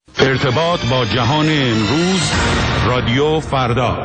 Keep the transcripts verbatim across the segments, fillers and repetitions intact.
ارتباط با جهان امروز، رادیو فردا.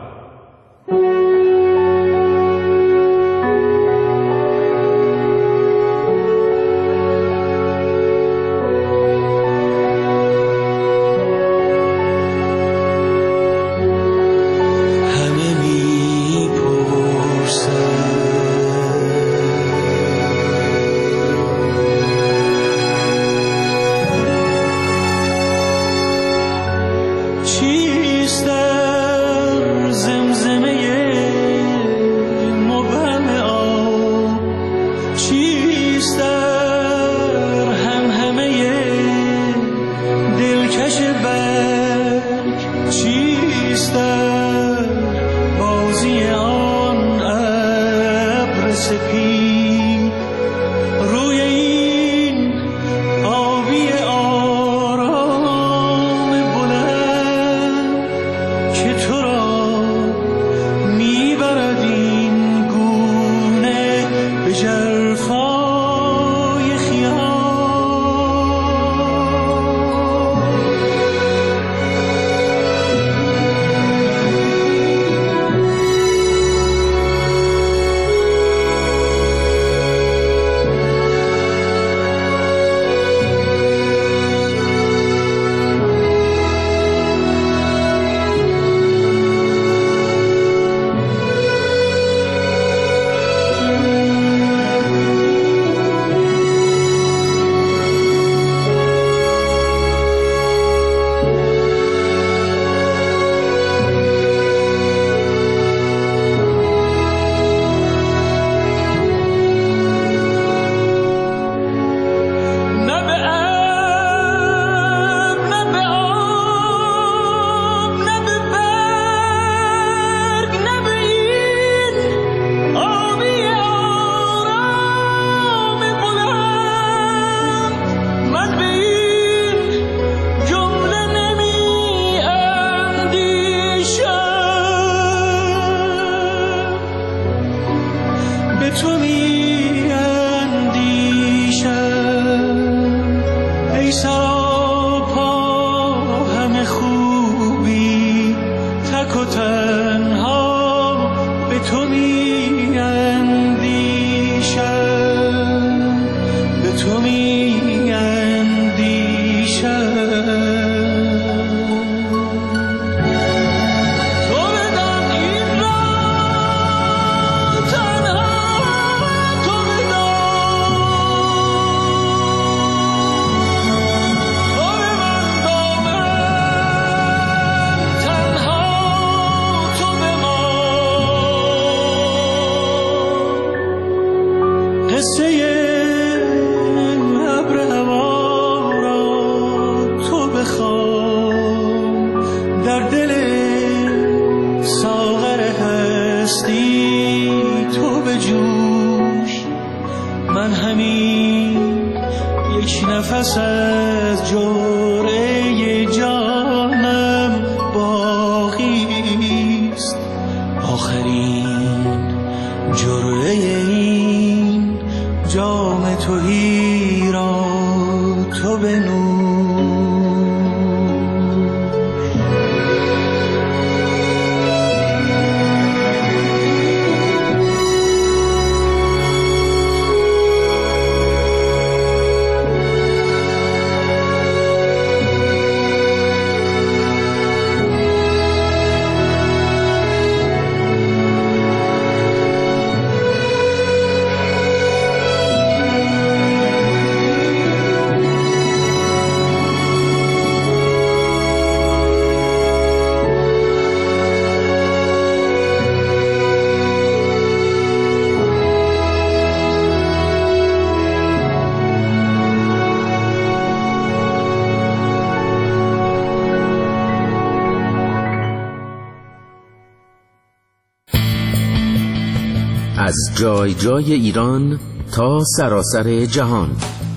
از جای جای ایران تا سراسر جهان،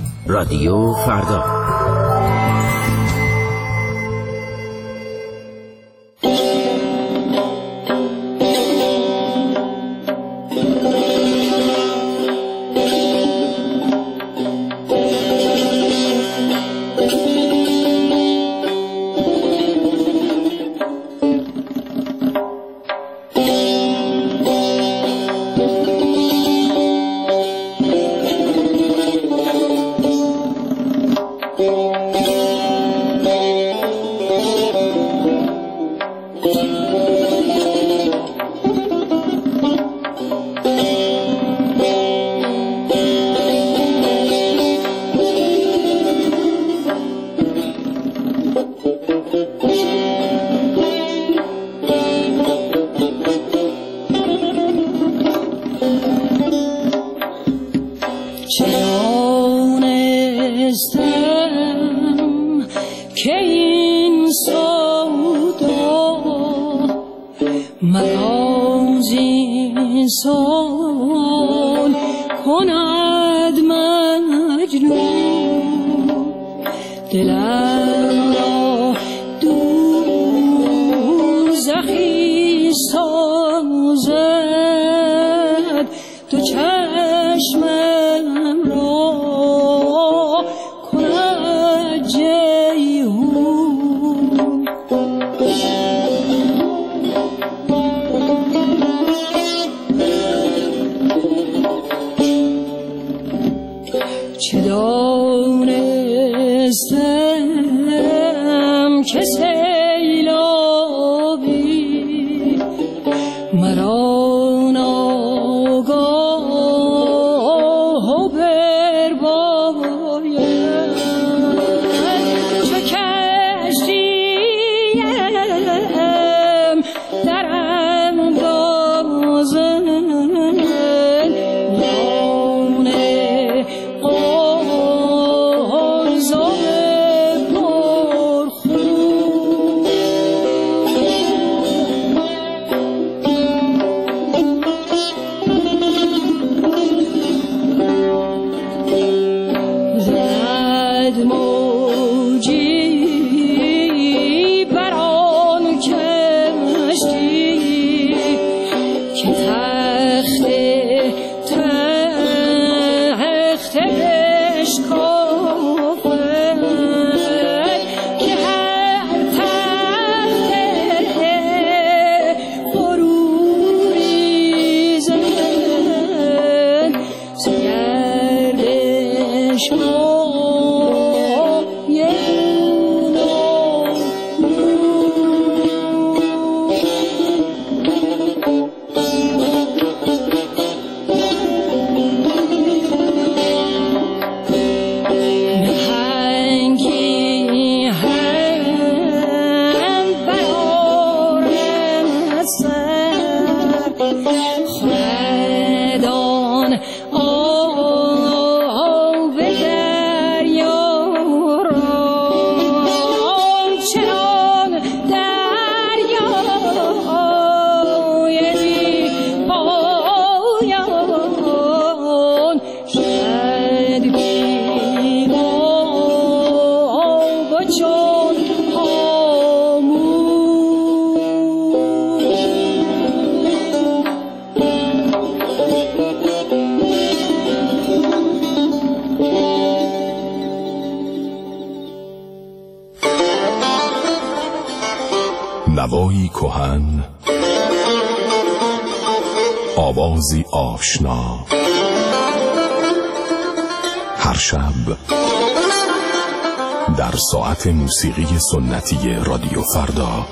رادیو فردا. انسان کند مجنون، دلم را دوزخی سازد، تو چشمم را کند جیحون. چه دانستم که سیلابی مرا ناگاه برباید، چو کشتیم در اندازن موجی بران کشتی که تخت تخت بشکافد، که هر تخت فرو ریزد ز گردش نوایی کهن، آوازی آشنا، هر شب در ساعت موسیقی سنتی رادیو فردا.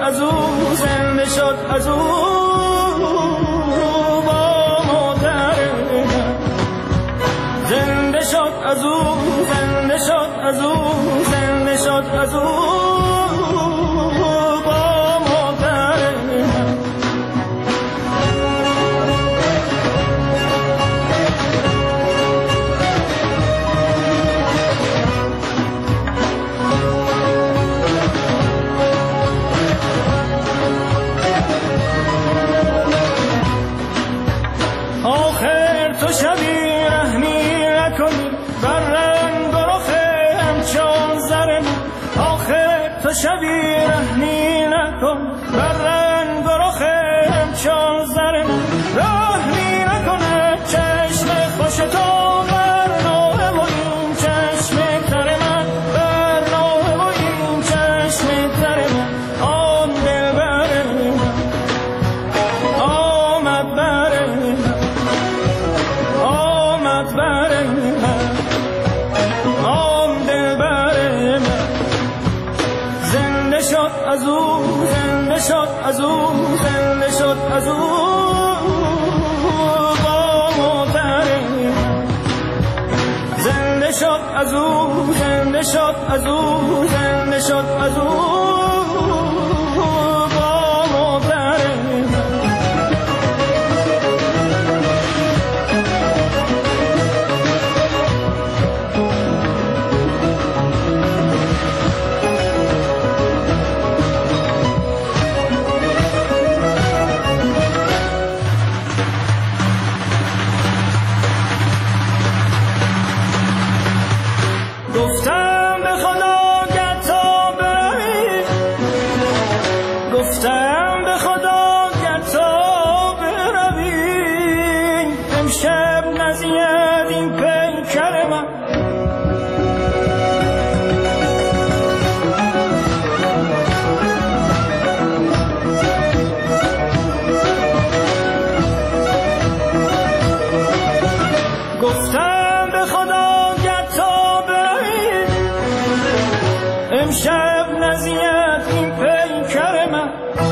از او زنده شد از او با مادر من زنده شد از او زنده شد از او زنده شد از او با مادر من آخر تو شبی رحمی نکنی بر رنگ و رخ همچون زر من آخر تو شبی رحمی نکن بر رنگ و رخ همچون زر من رحمی نکنه چشم خوش تو بر نوه و این چشم تر من بر نوه و این چشم تر من آن دل بر من آمد بر من آمد بر من آن دل بر من زنده شد از او زنده شد از او زنده شد از او با مادر من زنده شد از او زنده شد از او زنده شد از او با مادر من گفتم به خدا گر تا بروی گفتم به خدا گر تا بروی امشب نزید این پیکر من گفتم به خدا گر تا بروی امشب نزید این پیکر من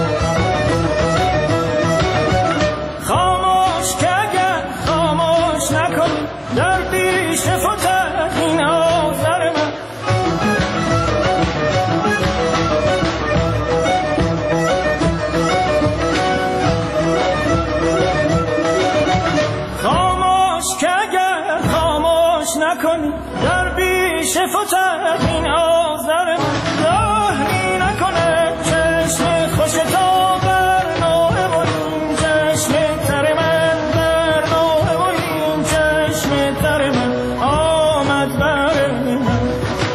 خاموش که اگر خاموش نکنی در پیش فتد این آذر من خاموش که اگر خاموش نکنی در پیش فتد این آذر من رحمی نکنه چشم خوش تو بر نوه و این چشم تر من بر نوه و این چشم تر من آمد بر من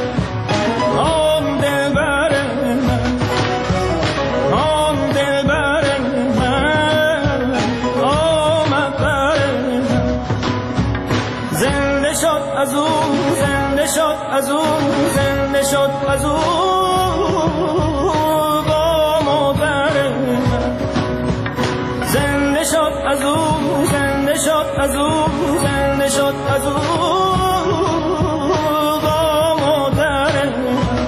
آن دل بر من آن دل بر من آمد بر من زنده شد از او زنده شد از او زنده شد از او با مادر من زنده شد از او زنده شد از او زنده شد از او با مادر من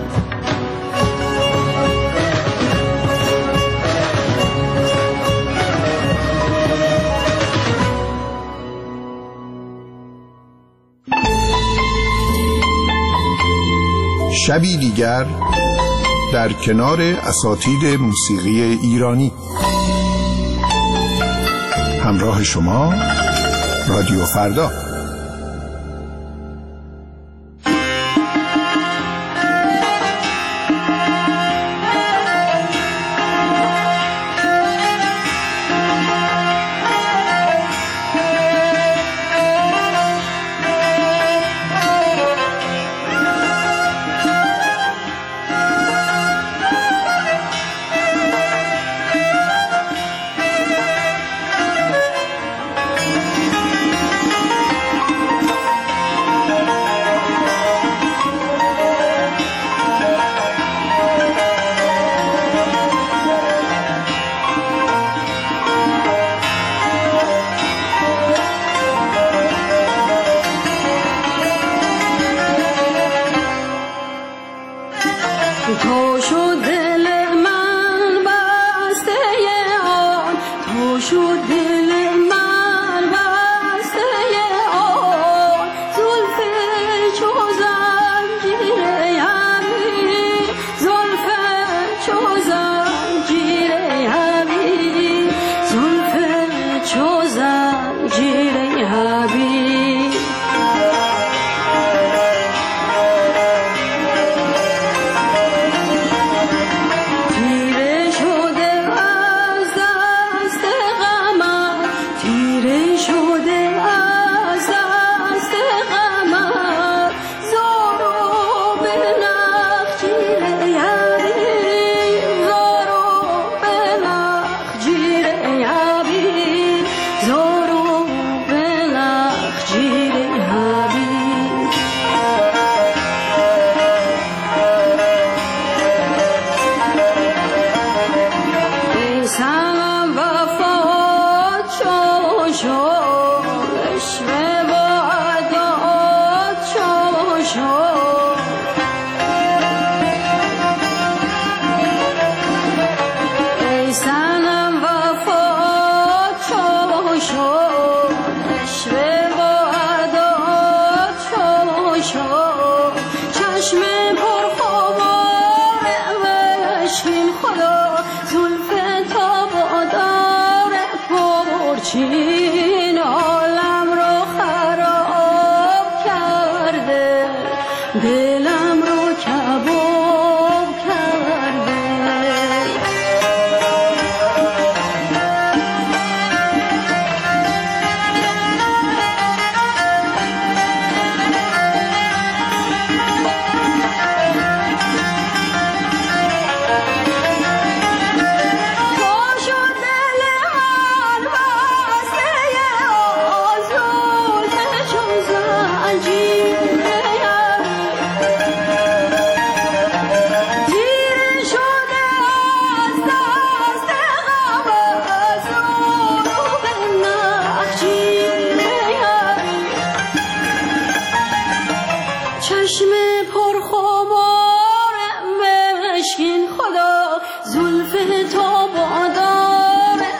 شبی دیگر در کنار اساتید موسیقی ایرانی همراه شما رادیو فردا. مشکین خدا زلف تابادار پرچین عالم رو خراب کرده دلم رو کباب کرده چشم پرخمار مشکین خدا زلف تابادار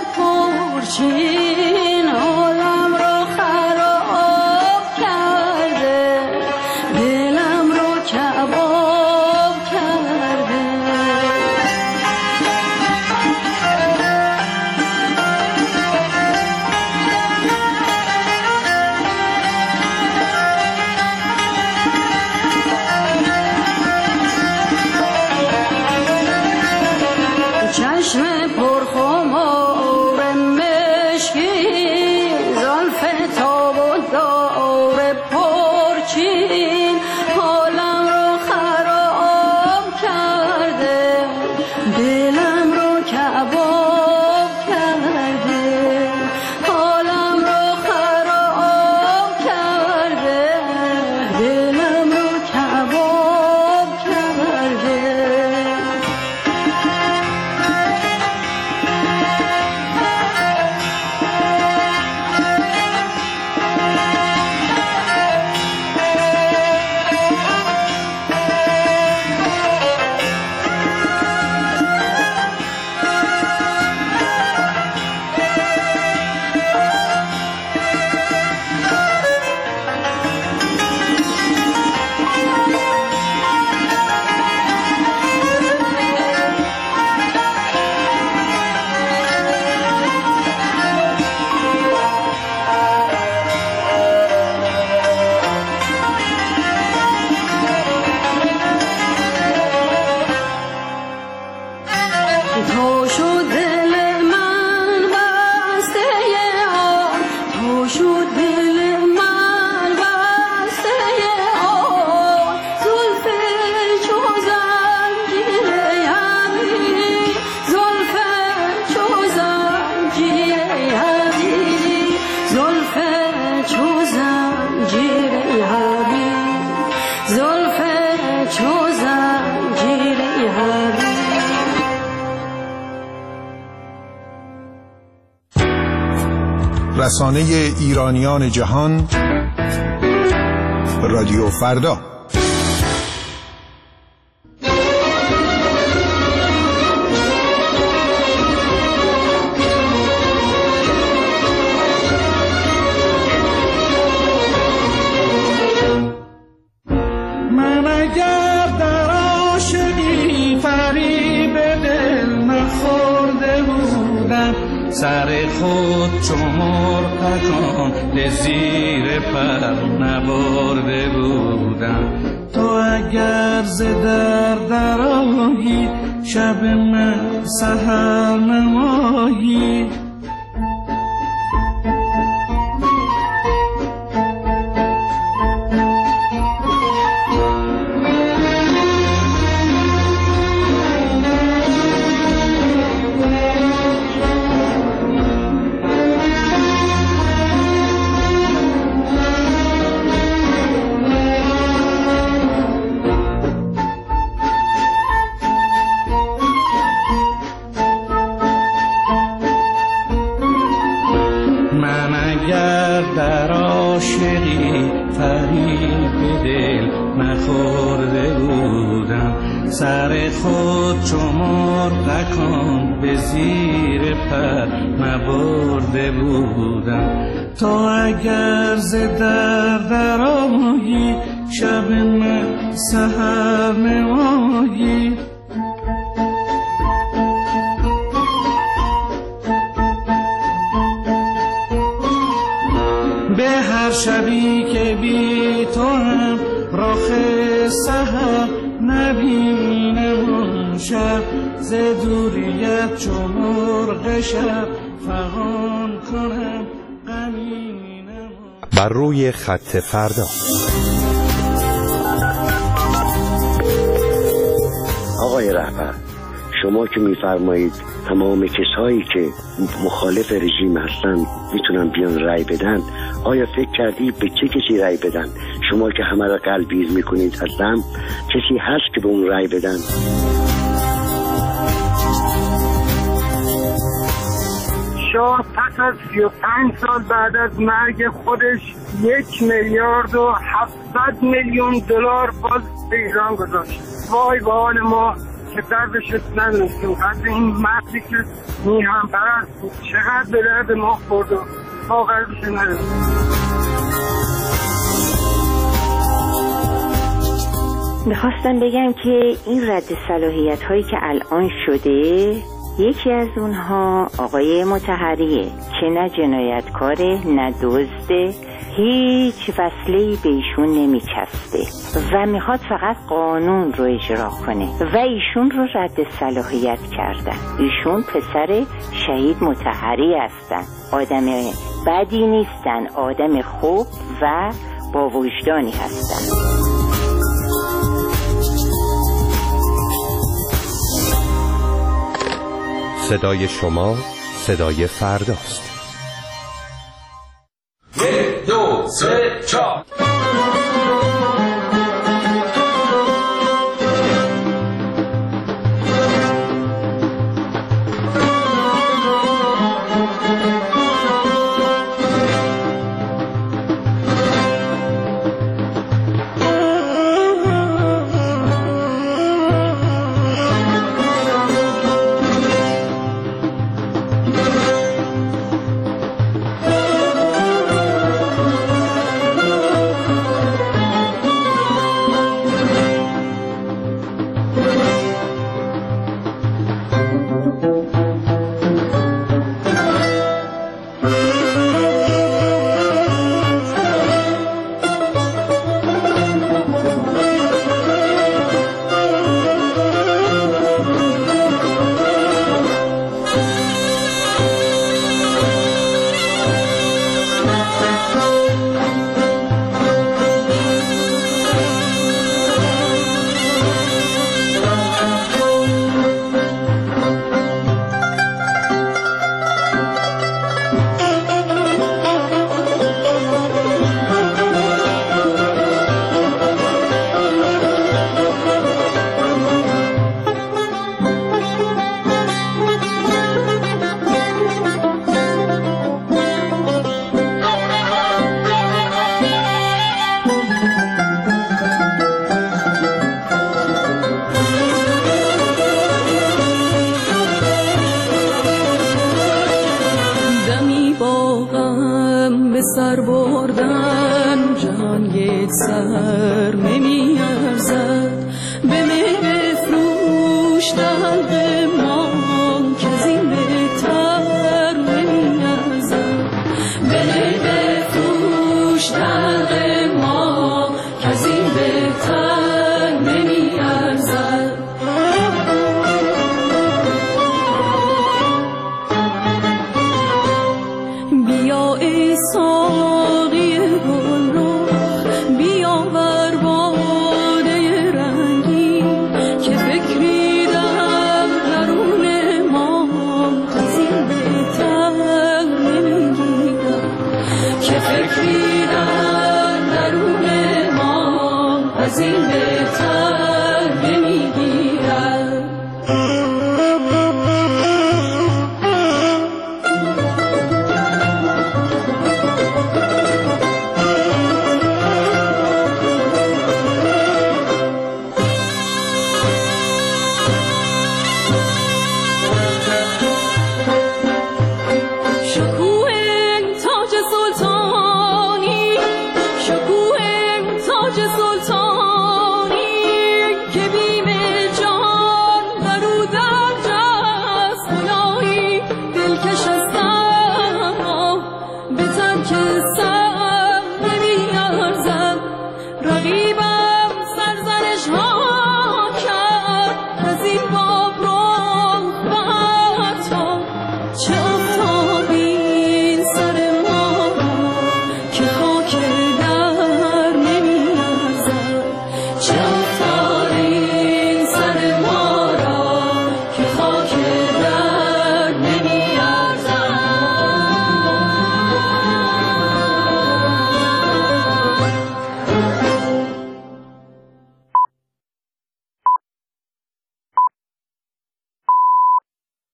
پرچین عالم رو خراب کرده دلم رو کباب کرده چشم پرخمار مشکین زلف تابادار پرچین حالم رو خراب کرده دلم رو کباب کرده حالم رو خراب کرده دلم رو کباب کرده تو شد دل من بسته آن تو شد دل من بسته آن زلف چو زنجیر یمی زلف چو زنجیر یمی زلف چو زنجیر یمی زلف چو زنجیر یمی رسانه ایرانیان جهان رادیو فردا. من اگر در عاشقی فریب دل نخورده بودم سر خود چو مرغکان به زیر پر نبرده بودم تو اگر ز در درآیی شب من سحر نمایی در عاشقی فریب دل نخورده بودم سر خود چو مرغکان به زیر پر نبرده بودم تو اگر ز در درآیی شب من سحر نمایی شبی که بی تو هم راخ سحر نبینم اون شب ز دوریت چو مرغ شب فغان کنم غمینم. بر روی خط فردا. آقای رهبر، شما که میفرمایید تمام کسایی که مخالف رژیم هستن میتونن بیان رای بدن، آیا فکر کردی به چه کسی رای بدن؟ شما که همه را قلبیز میکنید هستن، کسی هست که به اون رای بدن؟ شاه پس از سی و پنج سال بعد از مرگ خودش یک میلیارد و هفتصد میلیون دلار باز به ایران گذاشت. وای به حال ما که دردش ندونستیم. قدر این مردی که میهم پرست بود چقدر به درد ما خورد و ما قدرش ندونستیم. میخواستم بگم که این رد صلاحیت هایی که الان شده، یکی از اونها آقای مطهریه که نه جنایتکاره نه دزده، هیچ وصله‌ای به ایشون نمیچسته و میخواد فقط قانون رو اجرا کنه و ایشون رو رد صلاحیت کردن. ایشون پسر شهید مطهری هستن، آدم بدی نیستن، آدم خوب و با وجدانی هستن. صدای شما صدای فرداست. یک دو سه چهار. سر بردن جهان یک سر